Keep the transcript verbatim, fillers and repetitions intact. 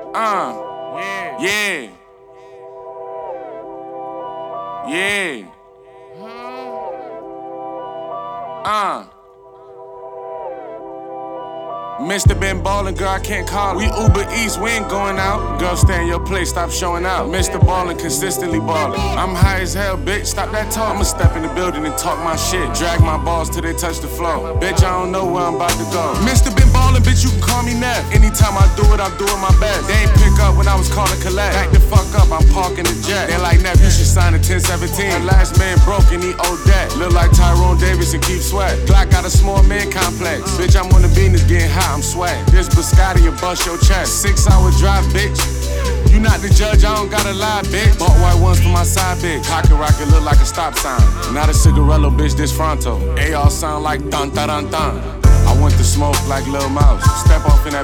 Uh, yeah, yeah, uh. Mister been ballin', girl, I can't call it. We Uber Eats, we ain't going out. Girl, stay in your place, stop showing out. Mister Ballin', consistently ballin'. I'm high as hell, bitch, stop that talk. I'ma step in the building and talk my shit. Drag my balls till they touch the floor. Bitch, I don't know where I'm about to go. Mister been ballin', bitch, you can call me Neff. Anytime I do it, I'm doing my best. They ain't pick up when I was calling collect. Back the fuck up, I'm parking the jet. They like, Neff, you should sign a ten seventeen. The last man broke and he owed that. Look like Tyrone Davis and Keith Sweat. Glock got a small man complex. Bitch, I'm on the Venus getting high, I'm swag. This Biscotti will bust your chest. Six hour drive, bitch. You not the judge, I don't gotta lie, bitch. Bought white ones for my side, bitch. Pocket rocket look like a stop sign. Not a cigarello, bitch, this Fronto. A R sound like dun dun dun dun. I want to smoke like Lil Mouse. Step off in that